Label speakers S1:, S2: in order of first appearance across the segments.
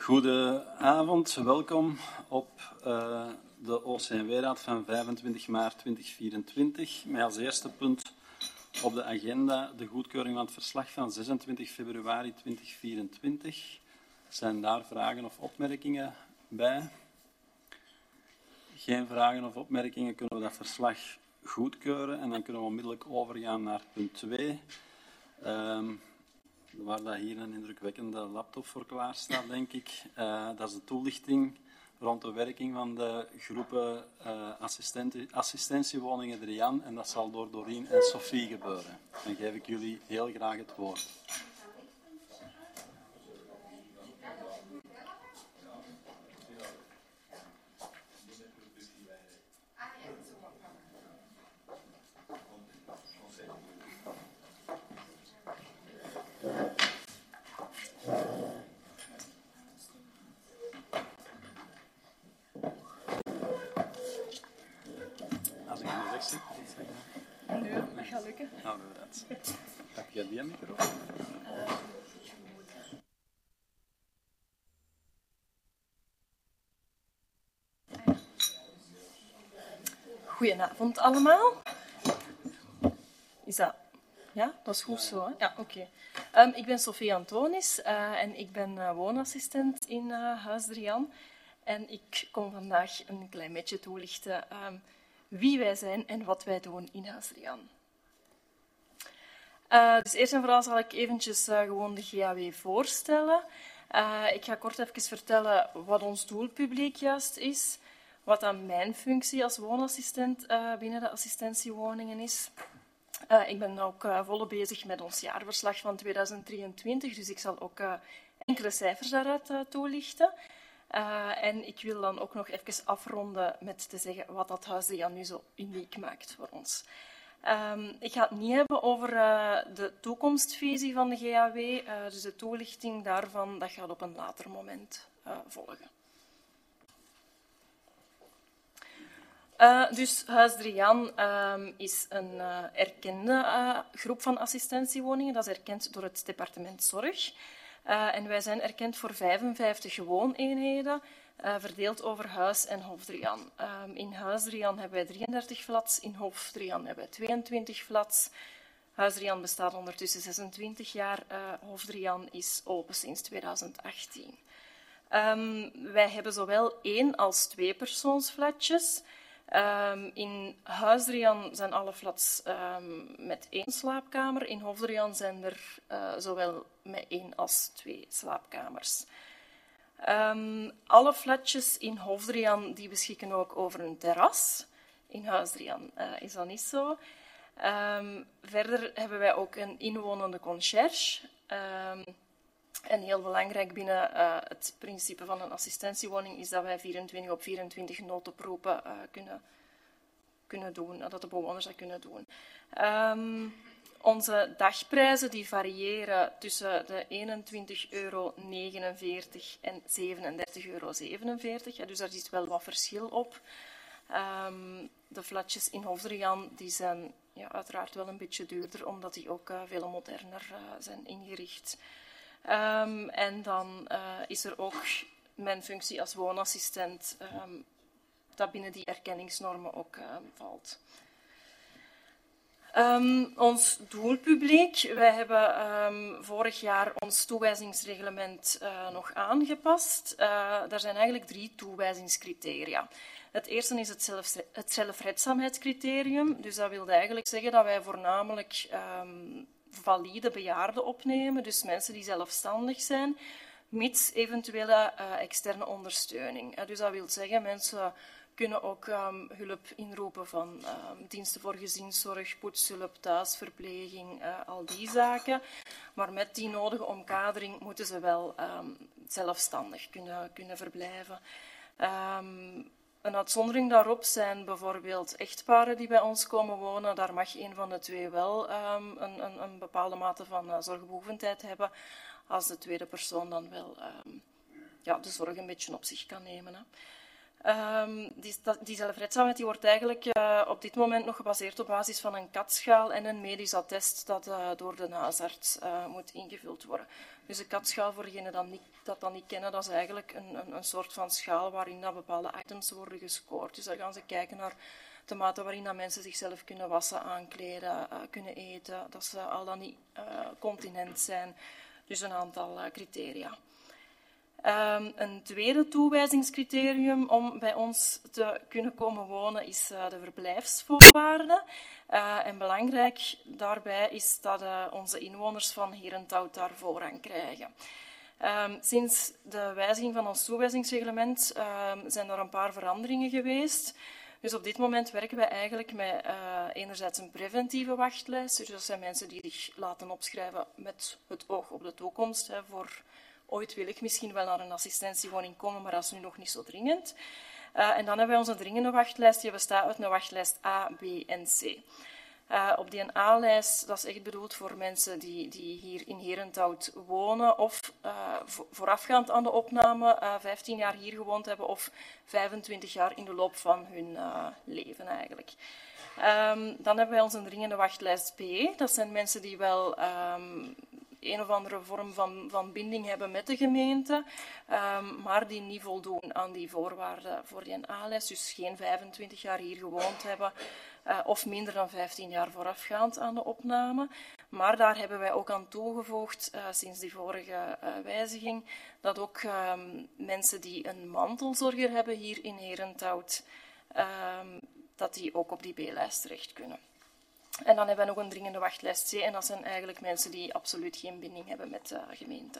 S1: Goedenavond, welkom op de OCMW-raad van 25 maart 2024. Met als eerste punt op de agenda de goedkeuring van het verslag van 26 februari 2024. Zijn daar vragen of opmerkingen bij? Geen vragen of opmerkingen, kunnen we dat verslag goedkeuren en dan kunnen we onmiddellijk overgaan naar punt 2. Waar dat hier een indrukwekkende laptop voor klaar staat, denk ik. Dat is de toelichting rond de werking van de groepen assistentiewoningen Drian. En dat zal door Doreen en Sophie gebeuren. Dan geef ik jullie heel graag het woord.
S2: Nee, dat gaat lukken.
S1: Nou, dat. Heb jij die microfoon?
S2: Goedenavond allemaal. Is dat... Ja, dat is goed zo, hè? Ja, oké. Ik ben Sophie Antonis en ik ben woonassistent in Huis Drian. En ik kom vandaag een klein beetje toelichten wie wij zijn en wat wij doen in Huis Drian. Dus eerst en vooral zal ik eventjes gewoon de GAW voorstellen. Ik ga kort even vertellen wat ons doelpubliek juist is, wat dan mijn functie als woonassistent binnen de assistentiewoningen is. Ik ben ook volop bezig met ons jaarverslag van 2023, dus ik zal ook enkele cijfers daaruit toelichten. En ik wil dan ook nog even afronden met te zeggen wat dat Huis Drian nu zo uniek maakt voor ons. Ik ga het niet hebben over de toekomstvisie van de GAW, dus de toelichting daarvan dat gaat op een later moment volgen. Dus Huis Drian is een erkende groep van assistentiewoningen. Dat is erkend door het departement Zorg. En wij zijn erkend voor 55 wooneenheden, verdeeld over Huis en Hof Drian. In Huis Drian hebben wij 33 flats, in Hof Drian hebben wij 22 flats. Huis Drian bestaat ondertussen 26 jaar, Hof Drian is open sinds 2018. Wij hebben zowel 1 als 2 persoonsflatjes. In Huis Drian zijn alle flats met 1 slaapkamer. In Hof Drian zijn er zowel met 1 als 2 slaapkamers. Alle flatjes in Hof Drian die beschikken ook over een terras. In Huis Drian is dat niet zo. Verder hebben wij ook een inwonende conciërge. En heel belangrijk binnen het principe van een assistentiewoning is dat wij 24 op 24 noodoproepen kunnen doen, dat de bewoners dat kunnen doen. Onze dagprijzen die variëren tussen de €21,49 en €37,47. Dus daar zit wel wat verschil op. De flatjes in Hof Drian die zijn uiteraard wel een beetje duurder, omdat die ook veel moderner zijn ingericht. En dan is er ook mijn functie als woonassistent, dat binnen die erkenningsnormen ook valt. Ons doelpubliek. Wij hebben vorig jaar ons toewijzingsreglement nog aangepast. Daar zijn eigenlijk 3 toewijzingscriteria. Het eerste is het zelfredzaamheidscriterium. Dus dat wil eigenlijk zeggen dat wij voornamelijk valide bejaarden opnemen, dus mensen die zelfstandig zijn, mits eventuele externe ondersteuning. Dus dat wil zeggen, mensen kunnen ook hulp inroepen van diensten voor gezinszorg, poetshulp, thuisverpleging, al die zaken. Maar met die nodige omkadering moeten ze wel zelfstandig kunnen verblijven. Een uitzondering daarop zijn bijvoorbeeld echtparen die bij ons komen wonen. Daar mag een van de twee wel een bepaalde mate van zorgbehoevendheid hebben, als de tweede persoon dan wel de zorg een beetje op zich kan nemen. Die zelfredzaamheid die wordt eigenlijk op dit moment nog gebaseerd op basis van een katschaal en een medisch attest dat door de huisarts moet ingevuld worden. Dus de katschaal, voor degenen dat niet kennen, dat is eigenlijk een soort van schaal waarin dat bepaalde items worden gescoord. Dus daar gaan ze kijken naar de mate waarin dat mensen zichzelf kunnen wassen, aankleden, kunnen eten, dat ze al dan niet continent zijn. Dus een aantal criteria. Een tweede toewijzingscriterium om bij ons te kunnen komen wonen is de verblijfsvoorwaarden. En belangrijk daarbij is dat onze inwoners van Herenthout daar voorrang krijgen. Sinds de wijziging van ons toewijzingsreglement zijn er een paar veranderingen geweest. Dus op dit moment werken wij eigenlijk met enerzijds een preventieve wachtlijst. Dus dat zijn mensen die zich laten opschrijven met het oog op de toekomst. Voor ooit wil ik misschien wel naar een assistentiewoning komen, maar dat is nu nog niet zo dringend. En dan hebben wij onze dringende wachtlijst. Die bestaat uit een wachtlijst A, B en C. Op die A-lijst, dat is echt bedoeld voor mensen die hier in Herenthout wonen of voorafgaand aan de opname 15 jaar hier gewoond hebben of 25 jaar in de loop van hun leven eigenlijk. Dan hebben wij onze dringende wachtlijst B. Dat zijn mensen die wel een of andere vorm van binding hebben met de gemeente, maar die niet voldoen aan die voorwaarden voor die A-lijst, dus geen 25 jaar hier gewoond hebben of minder dan 15 jaar voorafgaand aan de opname. Maar daar hebben wij ook aan toegevoegd, sinds die vorige wijziging, dat ook mensen die een mantelzorger hebben hier in Herenthout, dat die ook op die B-lijst terecht kunnen. En dan hebben we nog een dringende wachtlijst C, en dat zijn eigenlijk mensen die absoluut geen binding hebben met de gemeente.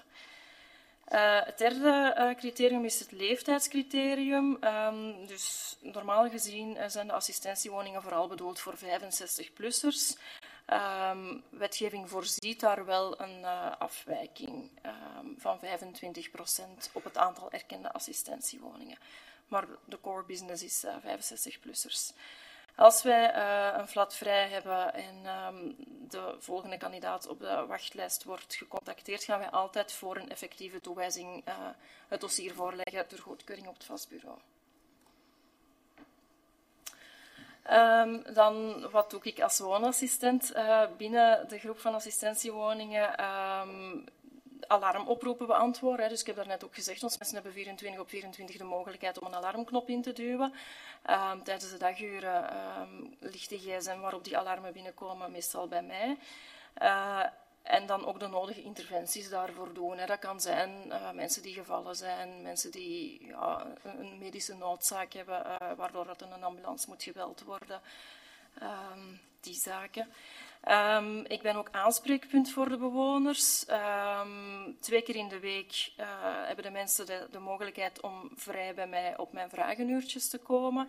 S2: Het derde criterium is het leeftijdscriterium. Dus normaal gezien zijn de assistentiewoningen vooral bedoeld voor 65-plussers. Wetgeving voorziet daar wel een afwijking van 25% op het aantal erkende assistentiewoningen. Maar de core business is 65-plussers. Als wij een flat vrij hebben en de volgende kandidaat op de wachtlijst wordt gecontacteerd, gaan wij altijd voor een effectieve toewijzing het dossier voorleggen ter goedkeuring op het vastbureau. Dan, wat doe ik als woonassistent? Binnen de groep van assistentiewoningen alarmoproepen beantwoorden. Dus ik heb daarnet ook gezegd, ons mensen hebben 24 op 24 de mogelijkheid om een alarmknop in te duwen. Tijdens de daguren ligt de gsm waarop die alarmen binnenkomen meestal bij mij. En dan ook de nodige interventies daarvoor doen. Dat kan zijn mensen die gevallen zijn, mensen die een medische noodzaak hebben, waardoor dat een ambulance moet gebeld worden. Die zaken. Ik ben ook aanspreekpunt voor de bewoners. 2 keer in de week hebben de mensen de mogelijkheid om vrij bij mij op mijn vragenuurtjes te komen.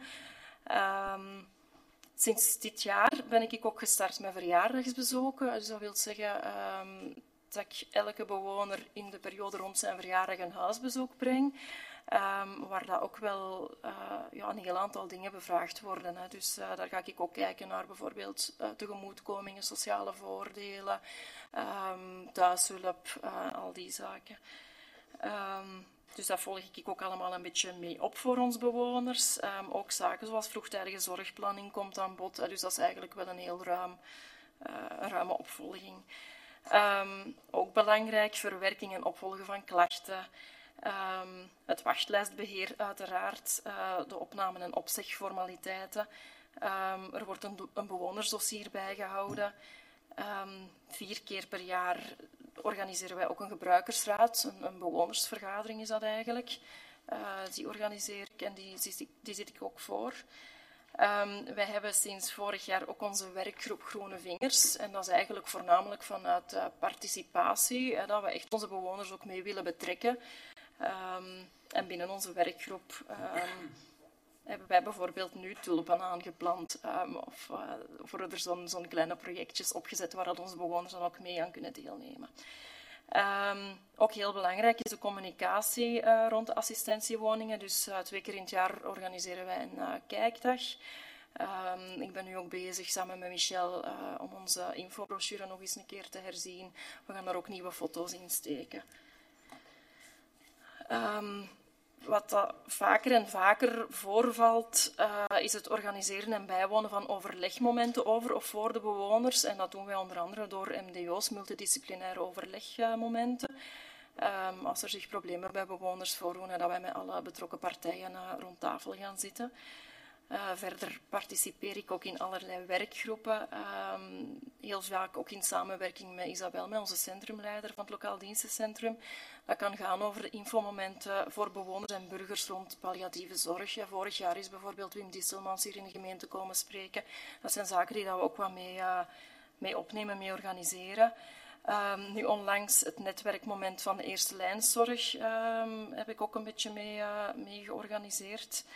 S2: Sinds dit jaar ben ik ook gestart met verjaardagsbezoeken. Dus dat wil zeggen dat ik elke bewoner in de periode rond zijn verjaardag een huisbezoek breng. Waar dat ook wel een heel aantal dingen bevraagd worden. Hè. Dus daar ga ik ook kijken naar bijvoorbeeld tegemoetkomingen, sociale voordelen, thuishulp, al die zaken. Dus dat volg ik ook allemaal een beetje mee op voor ons bewoners. Ook zaken zoals vroegtijdige zorgplanning komt aan bod. Dus dat is eigenlijk wel een heel ruime opvolging. Ook belangrijk, verwerking en opvolgen van klachten. Het wachtlijstbeheer uiteraard, de opname- en opzegformaliteiten. Er wordt een bewonersdossier bijgehouden. 4 keer per jaar organiseren wij ook een gebruikersraad, een bewonersvergadering is dat eigenlijk. Die organiseer ik en die zit ik ook voor. Wij hebben sinds vorig jaar ook onze werkgroep Groene Vingers. En dat is eigenlijk voornamelijk vanuit participatie, dat we echt onze bewoners ook mee willen betrekken. En binnen onze werkgroep hebben wij bijvoorbeeld nu tulpen aangeplant of worden er zo'n kleine projectjes opgezet waar dat onze bewoners dan ook mee aan kunnen deelnemen. Ook heel belangrijk is de communicatie rond de assistentiewoningen. Dus 2 keer in het jaar organiseren wij een kijkdag. Ik ben nu ook bezig samen met Michel om onze infobrochure nog eens een keer te herzien. We gaan daar ook nieuwe foto's in steken. wat dat vaker en vaker voorvalt, is het organiseren en bijwonen van overlegmomenten over of voor de bewoners. En dat doen wij onder andere door MDO's, multidisciplinaire overlegmomenten. Als er zich problemen bij bewoners voordoen, dat wij met alle betrokken partijen rond tafel gaan zitten. Verder participeer ik ook in allerlei werkgroepen, heel vaak ook in samenwerking met Isabel, met onze centrumleider van het lokaal dienstencentrum. Dat kan gaan over infomomenten voor bewoners en burgers rond palliatieve zorg. Ja, vorig jaar is bijvoorbeeld Wim Disselmans hier in de gemeente komen spreken. Dat zijn zaken die we ook wat mee opnemen, mee organiseren. Nu onlangs het netwerkmoment van de eerste lijnzorg heb ik ook een beetje mee georganiseerd.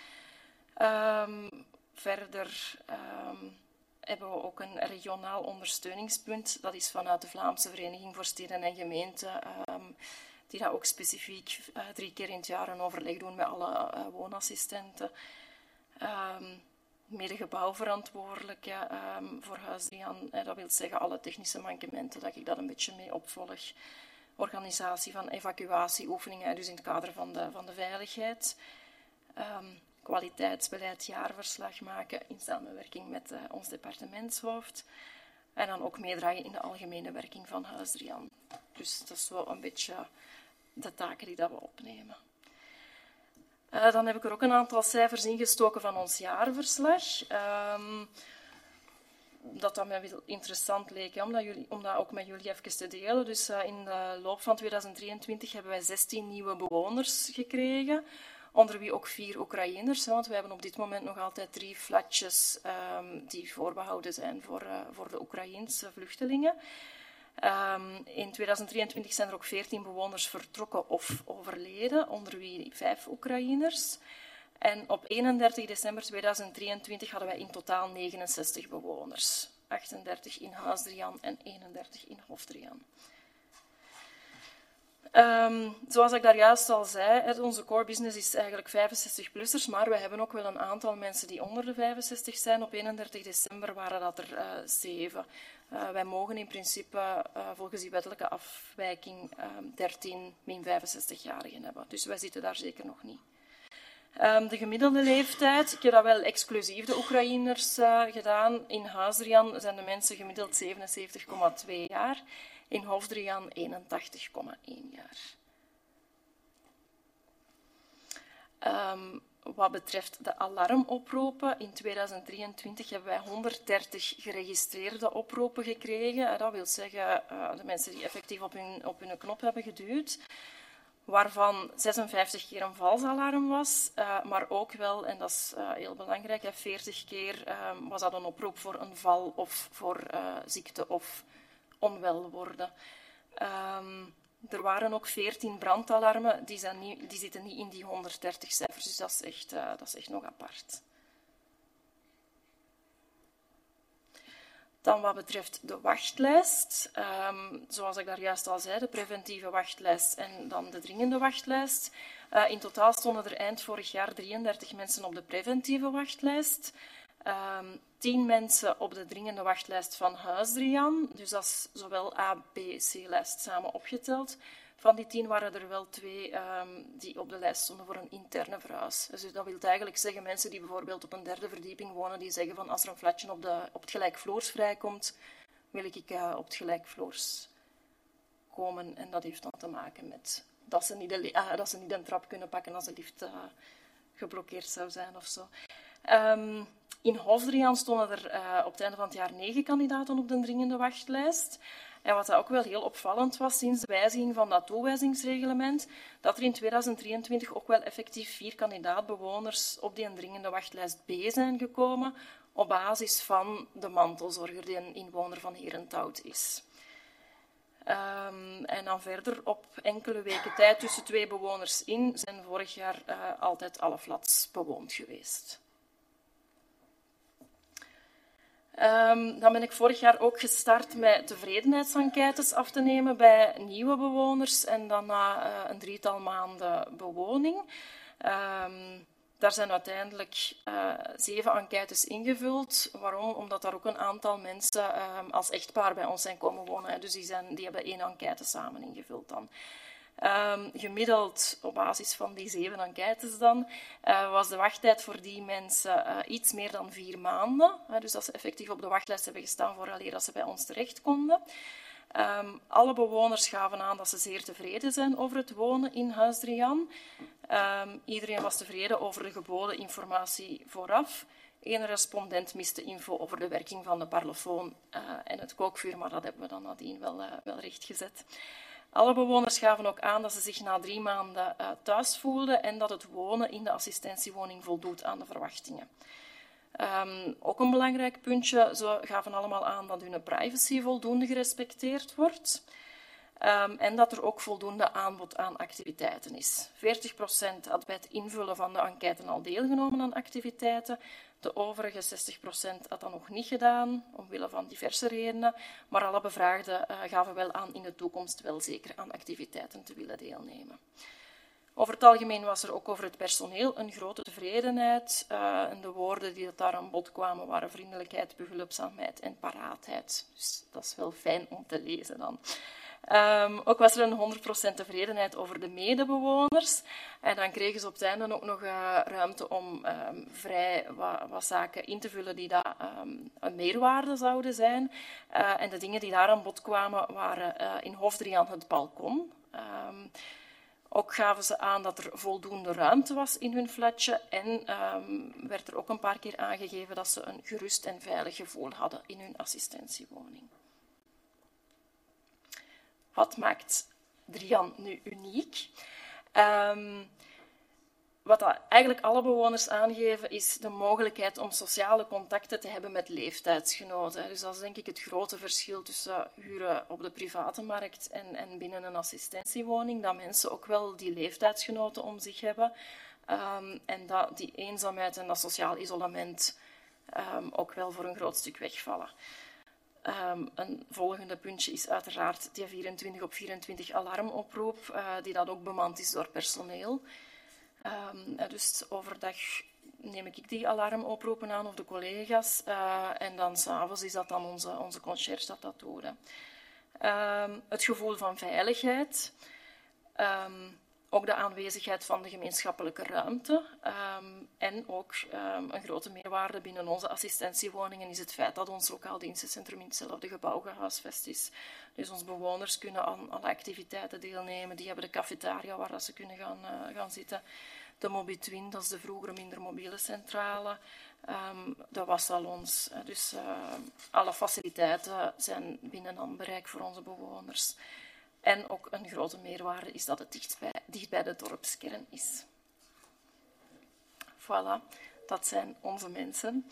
S2: Verder hebben we ook een regionaal ondersteuningspunt. Dat is vanuit de Vlaamse Vereniging voor Steden en Gemeenten, die dat ook specifiek 3 keer in het jaar een overleg doen met alle woonassistenten. Medegebouwverantwoordelijke voor Huis Drian, dat wil zeggen alle technische mankementen, dat ik dat een beetje mee opvolg. Organisatie van evacuatieoefeningen, dus in het kader van de veiligheid. Kwaliteitsbeleid, jaarverslag maken in samenwerking met ons departementshoofd. En dan ook meedraaien in de algemene werking van Huis Drian. Dus dat is zo een beetje de taken die dat we opnemen. Dan heb ik er ook een aantal cijfers ingestoken van ons jaarverslag. Dat mij wel interessant leek, om dat ook met jullie even te delen. Dus in de loop van 2023 hebben wij 16 nieuwe bewoners gekregen. Onder wie ook 4 Oekraïners, want we hebben op dit moment nog altijd 3 flatjes die voorbehouden zijn voor de Oekraïense vluchtelingen. In 2023 zijn er ook 14 bewoners vertrokken of overleden, onder wie 5 Oekraïners. En op 31 december 2023 hadden wij in totaal 69 bewoners. 38 in Huis Drian en 31 in Hof Drian. Zoals ik daar juist al zei, onze core business is eigenlijk 65-plussers, maar we hebben ook wel een aantal mensen die onder de 65 zijn. Op 31 december waren dat er 7. Wij mogen in principe volgens die wettelijke afwijking 13 min 65-jarigen hebben. Dus wij zitten daar zeker nog niet. De gemiddelde leeftijd, ik heb dat wel exclusief de Oekraïners gedaan. In Huis Drian zijn de mensen gemiddeld 77,2 jaar. In Hof Drian 81,1 jaar. Wat betreft de alarmoproepen, in 2023 hebben wij 130 geregistreerde oproepen gekregen. Dat wil zeggen de mensen die effectief op hun knop hebben geduwd. Waarvan 56 keer een vals alarm was, maar ook wel, en dat is heel belangrijk, 40 keer was dat een oproep voor een val of voor ziekte of onwel worden. Er waren ook 14 brandalarmen, die zitten niet in die 130 cijfers, dus dat is echt nog apart. Dan wat betreft de wachtlijst, zoals ik daar juist al zei, de preventieve wachtlijst en dan de dringende wachtlijst. In totaal stonden er eind vorig jaar 33 mensen op de preventieve wachtlijst. 10 mensen op de dringende wachtlijst van Huis Drian, dus dat is zowel A, B, C-lijst samen opgeteld. Van die 10 waren er wel 2 die op de lijst stonden voor een interne verhuis. Dus dat wil eigenlijk zeggen mensen die bijvoorbeeld op een 3e verdieping wonen, die zeggen van als er een flatje op het gelijkvloers vrijkomt, wil ik op het gelijkvloers komen. En dat heeft dan te maken met dat ze niet een trap kunnen pakken als de lift geblokkeerd zou zijn of zo. In Hof Drian stonden er op het einde van het jaar 9 kandidaten op de dringende wachtlijst. En wat ook wel heel opvallend was sinds de wijziging van dat toewijzingsreglement, dat er in 2023 ook wel effectief 4 kandidaatbewoners op die dringende wachtlijst B zijn gekomen, op basis van de mantelzorger die een inwoner van Herenthout is. En dan verder, op enkele weken tijd tussen 2 bewoners in, zijn vorig jaar altijd alle flats bewoond geweest. Dan ben ik vorig jaar ook gestart met tevredenheidsenquêtes af te nemen bij nieuwe bewoners en dan na een 3-tal maanden bewoning. Daar zijn uiteindelijk 7 enquêtes ingevuld. Waarom? Omdat daar ook een aantal mensen als echtpaar bij ons zijn komen wonen. Dus die hebben 1 enquête samen ingevuld dan. Gemiddeld, op basis van die 7 enquêtes dan, was de wachttijd voor die mensen iets meer dan 4 maanden. Dus dat ze effectief op de wachtlijst hebben gestaan vooraleer dat ze bij ons terecht konden. Alle bewoners gaven aan dat ze zeer tevreden zijn over het wonen in Huis Drian. Iedereen was tevreden over de geboden informatie vooraf. Eén respondent miste info over de werking van de parlofoon en het kookvuur, maar dat hebben we dan nadien wel rechtgezet. Alle bewoners gaven ook aan dat ze zich na 3 maanden thuis voelden en dat het wonen in de assistentiewoning voldoet aan de verwachtingen. Ook een belangrijk puntje, ze gaven allemaal aan dat hun privacy voldoende gerespecteerd wordt. En dat er ook voldoende aanbod aan activiteiten is. 40% had bij het invullen van de enquête al deelgenomen aan activiteiten. De overige 60% had dat nog niet gedaan, omwille van diverse redenen. Maar alle bevraagden gaven wel aan in de toekomst wel zeker aan activiteiten te willen deelnemen. Over het algemeen was er ook over het personeel een grote tevredenheid. En de woorden die daar aan bod kwamen waren vriendelijkheid, behulpzaamheid en paraatheid. Dus dat is wel fijn om te lezen dan. Ook was er een 100% tevredenheid over de medebewoners. En dan kregen ze op het einde ook nog ruimte om vrij wat zaken in te vullen die een meerwaarde zouden zijn. En de dingen die daar aan bod kwamen waren in Hofdrian het balkon. Ook gaven ze aan dat er voldoende ruimte was in hun flatje en werd er ook een paar keer aangegeven dat ze een gerust en veilig gevoel hadden in hun assistentiewoning. Wat maakt Drian nu uniek? Wat eigenlijk alle bewoners aangeven, is de mogelijkheid om sociale contacten te hebben met leeftijdsgenoten. Dus dat is denk ik het grote verschil tussen huren op de private markt en binnen een assistentiewoning. Dat mensen ook wel die leeftijdsgenoten om zich hebben. En dat die eenzaamheid en dat sociaal isolement ook wel voor een groot stuk wegvallen. Een volgende puntje is uiteraard die 24 op 24 alarmoproep, die dat ook bemand is door personeel. Dus overdag neem ik die alarmoproepen aan of de collega's. En dan 's avonds is dat dan onze conciërge dat doet. Het gevoel van veiligheid. Ook de aanwezigheid van de gemeenschappelijke ruimte. En ook een grote meerwaarde binnen onze assistentiewoningen is het feit dat ons lokaal dienstencentrum in hetzelfde gebouw gehuisvest is. Dus onze bewoners kunnen aan alle activiteiten deelnemen. Die hebben de cafetaria waar dat ze kunnen gaan zitten. De Mobitwin, dat is de vroegere minder mobiele centrale. De wassalons. Dus alle faciliteiten zijn binnen handbereik voor onze bewoners. En ook een grote meerwaarde is dat het dicht bij de dorpskern is. Voilà, dat zijn onze mensen.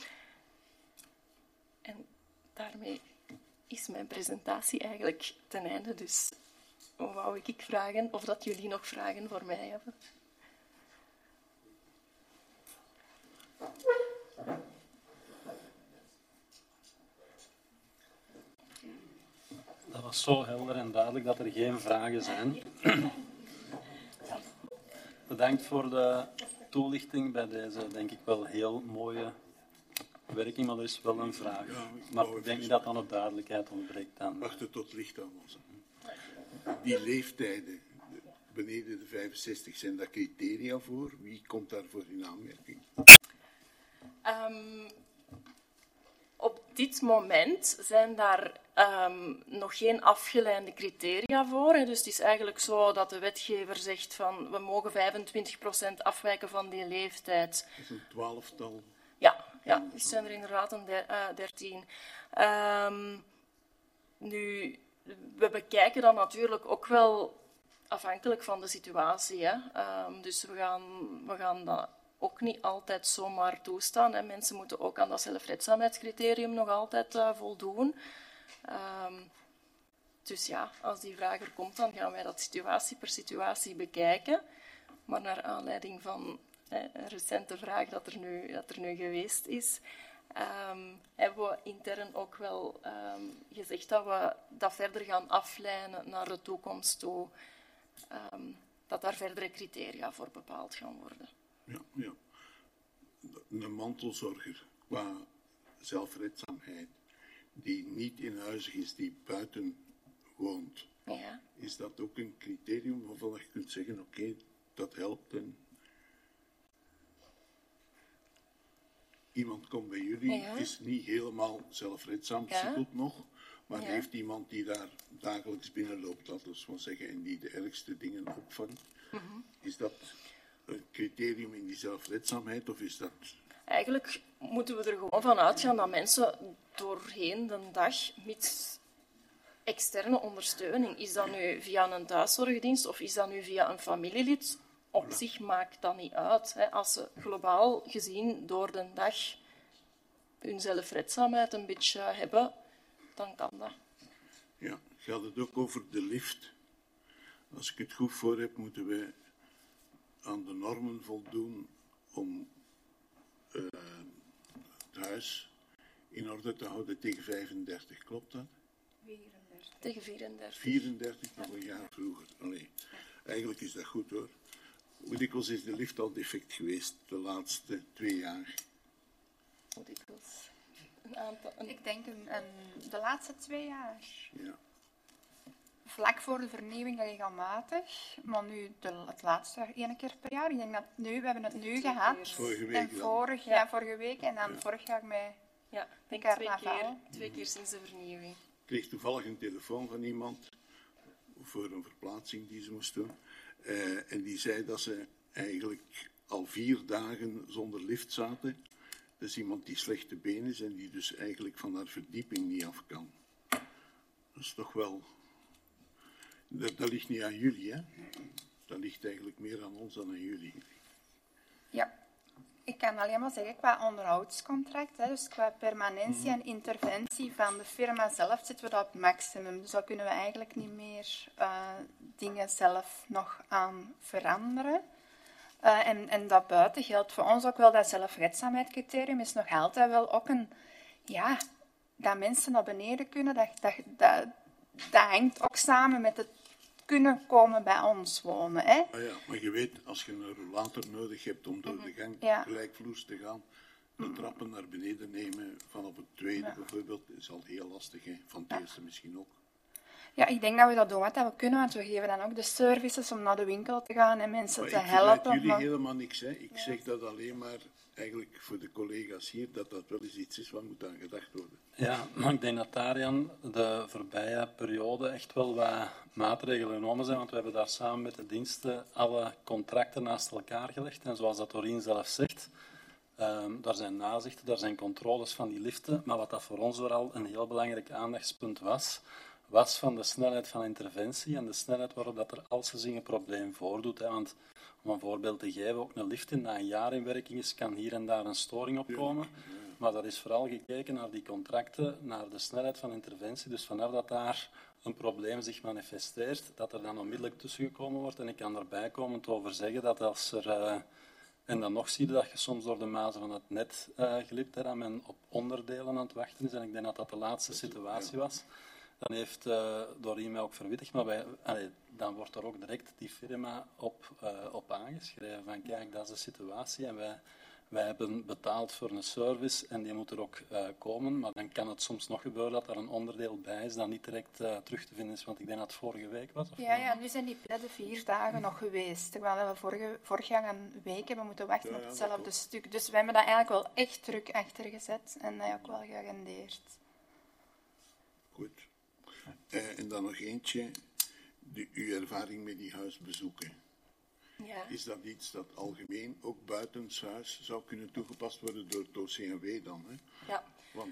S2: En daarmee is mijn presentatie eigenlijk ten einde. Dus wou ik vragen of dat jullie nog vragen voor mij hebben.
S1: Dat was zo helder en duidelijk dat er geen vragen zijn. Bedankt voor de toelichting bij deze, denk ik, wel heel mooie werking, maar er is wel een vraag. Maar ik denk niet dat aan op duidelijkheid ontbreekt dan.
S3: Wachten tot licht aan was. Die leeftijden, beneden de 65, zijn daar criteria voor? Wie komt daarvoor in aanmerking?
S2: Op dit moment zijn daar nog geen afgeleide criteria voor. Dus het is eigenlijk zo dat de wetgever zegt van we mogen 25% afwijken van die leeftijd.
S3: Dat is een 12-tal.
S2: Ja, dus zijn er inderdaad een 13. Nu, we bekijken dat natuurlijk ook wel afhankelijk van de situatie. Hè. Dus we gaan dat ook niet altijd zomaar toestaan. Hè. Mensen moeten ook aan dat zelfredzaamheidscriterium nog altijd voldoen. Dus ja, als die vraag er komt, dan gaan wij dat situatie per situatie bekijken. Maar naar aanleiding van een recente vraag dat er nu geweest is, hebben we intern ook wel gezegd dat we dat verder gaan aflijnen naar de toekomst toe. Dat daar verdere criteria voor bepaald gaan worden.
S3: Ja. Een mantelzorger qua zelfredzaamheid, die niet in huis is, die buiten woont,
S2: Ja.
S3: Is dat ook een criterium waarvan je kunt zeggen, oké, dat helpt en iemand komt bij jullie, is niet helemaal zelfredzaam, sukkelt nog, maar heeft iemand die daar dagelijks binnenloopt, laten we maar zeggen, en die de ergste dingen opvangt. Is dat een criterium in die zelfredzaamheid of is dat...
S2: Eigenlijk moeten we er gewoon van uitgaan dat mensen doorheen de dag met externe ondersteuning, is dat nu via een thuiszorgdienst of is dat nu via een familielid, op zich maakt dat niet uit. Hè. Als ze globaal gezien door de dag hun zelfredzaamheid een beetje hebben, dan kan dat.
S3: Ja, gaat het ook over de lift? Als ik het goed voor heb, moeten we aan de normen voldoen om het huis in orde te houden tegen 35. Klopt dat?
S2: 34. Tegen 34.
S3: 34, nog een jaar vroeger. Allee, eigenlijk is dat goed hoor. Hoe dikwijls is de lift al defect geweest de laatste 2 jaar?
S2: Hoe dikwijls? Een aantal.
S4: Ik denk de laatste 2 jaar.
S3: Ja.
S4: Vlak voor de vernieuwing regelmatig, maar nu het laatste 1 keer per jaar. Ik denk dat we hebben het nu gehad.
S3: Vorige week
S4: En
S3: dan.
S4: vorige week en dan vorig jaar met
S2: Ja, ik denk
S4: carnaval.
S2: 2 keer sinds de vernieuwing.
S3: Ik kreeg toevallig een telefoon van iemand voor een verplaatsing die ze moest doen. En die zei dat ze eigenlijk al 4 dagen zonder lift zaten. Dat is iemand die slechte been is en die dus eigenlijk van haar verdieping niet af kan. Dat is toch wel... Dat ligt niet aan jullie, hè? Dat ligt eigenlijk meer aan ons dan aan jullie.
S4: Ja, ik kan alleen maar zeggen qua onderhoudscontract, hè, dus qua permanentie en interventie van de firma zelf zitten we dat op het maximum. Dus daar kunnen we eigenlijk niet meer dingen zelf nog aan veranderen. En daarbuiten geldt voor ons ook wel dat zelfredzaamheidscriterium is nog altijd wel ook een... Ja, dat mensen naar beneden kunnen, dat hangt ook samen met het kunnen komen bij ons wonen. Hè?
S3: Ah ja, maar je weet, als je een rollator nodig hebt om door de gang gelijkvloers te gaan, de trappen naar beneden nemen van op het tweede bijvoorbeeld, is al heel lastig. Hè? Van het eerste misschien ook.
S4: Ja, ik denk dat we dat doen wat we kunnen, want we geven dan ook de services om naar de winkel te gaan en mensen
S3: Maar
S4: te
S3: ik
S4: helpen.
S3: verwijt jullie helemaal niks. Hè? Ik zeg dat alleen maar eigenlijk voor de collega's hier, dat wel eens iets is wat moet aan gedacht worden.
S1: Ja, maar ik denk dat daar, Jan, de voorbije periode echt wel wat maatregelen genomen zijn, want we hebben daar samen met de diensten alle contracten naast elkaar gelegd. En zoals dat Doreen zelf zegt, daar zijn nazichten, daar zijn controles van die liften. Maar wat dat voor ons vooral een heel belangrijk aandachtspunt was van de snelheid van interventie en de snelheid waarop dat er als er zich een probleem voordoet. Hè. Want om een voorbeeld te geven, ook een lift die na een jaar in werking is, kan hier en daar een storing opkomen. Maar dat is vooral gekeken naar die contracten, naar de snelheid van interventie. Dus vanaf dat daar een probleem zich manifesteert, dat er dan onmiddellijk tussengekomen wordt. En ik kan daarbij komend over zeggen dat als er... en dan nog zie je dat je soms door de mazen van het net glipt, hè, dat men op onderdelen aan het wachten is. En ik denk dat dat de laatste situatie was. Dan heeft Doreen mij ook verwittigd, maar dan wordt er ook direct die firma op aangeschreven. Van kijk, dat is de situatie en wij hebben betaald voor een service en die moet er ook komen. Maar dan kan het soms nog gebeuren dat er een onderdeel bij is dat niet direct terug te vinden is. Want ik denk dat het vorige week was. Of
S4: Ja, nu zijn die de 4 dagen nog geweest. Terwijl we vorig jaar een week hebben moeten wachten op hetzelfde stuk. Dus we hebben dat eigenlijk wel echt druk achter gezet en dat ook wel geagendeerd.
S3: Goed. En dan nog eentje, uw ervaring met die huisbezoeken.
S2: Ja.
S3: Is dat iets dat algemeen ook buitenshuis zou kunnen toegepast worden door het OCMW dan? Hè?
S2: Ja.
S3: Want...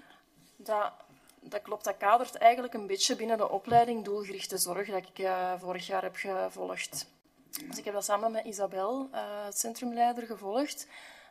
S2: Dat klopt, dat kadert eigenlijk een beetje binnen de opleiding doelgerichte zorg dat ik vorig jaar heb gevolgd. Dus ik heb dat samen met Isabel, centrumleider, gevolgd.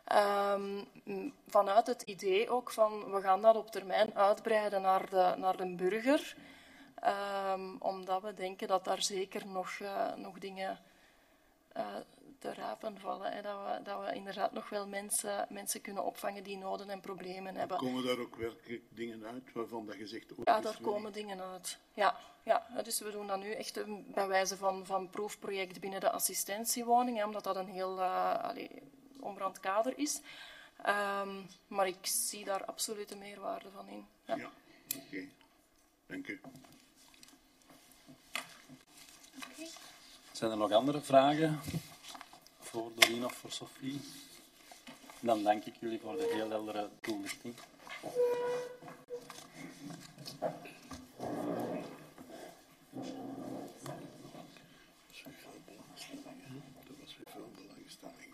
S2: Vanuit het idee ook van, we gaan dat op termijn uitbreiden naar de burger. Omdat we denken dat daar zeker nog dingen te rapen vallen. Hè. Dat we inderdaad nog wel mensen kunnen opvangen die noden en problemen hebben.
S3: Komen daar ook werkelijk dingen uit waarvan dat je zegt...
S2: Ja, daar komen dingen uit. Ja. Dus we doen dat nu echt bij wijze van proefproject binnen de assistentiewoning, hè, omdat dat een heel omrand kader is. Maar ik zie daar absoluut een meerwaarde van in. Ja,
S3: oké. Dank u.
S1: Zijn er nog andere vragen voor Doreen of voor Sophie? Dan dank ik jullie voor de heel heldere toelichting.
S3: Dat was weer veel belangstelling.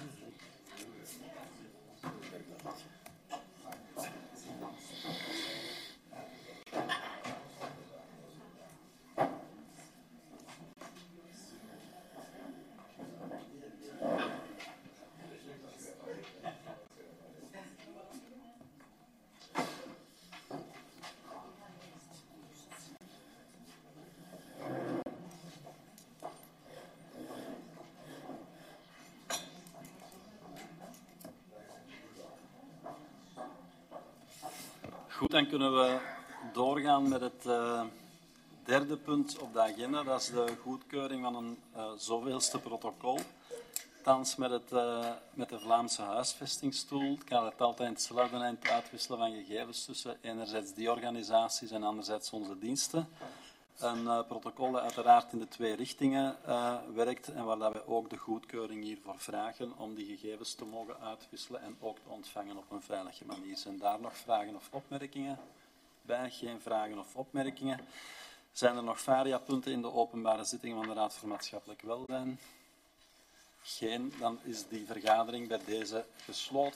S1: Goed, dan kunnen we doorgaan met het derde punt op de agenda. Dat is de goedkeuring van een zoveelste protocol. Thans met de Vlaamse huisvestingstoel kan het altijd hetzelfde eind uitwisselen van gegevens tussen enerzijds die organisaties en anderzijds onze diensten. Een protocol dat uiteraard in de twee richtingen werkt en waar dat wij ook de goedkeuring hiervoor vragen om die gegevens te mogen uitwisselen en ook te ontvangen op een veilige manier. Zijn daar nog vragen of opmerkingen bij? Geen vragen of opmerkingen. Zijn er nog variapunten in de openbare zitting van de Raad voor Maatschappelijk Welzijn? Geen, dan is die vergadering bij deze gesloten.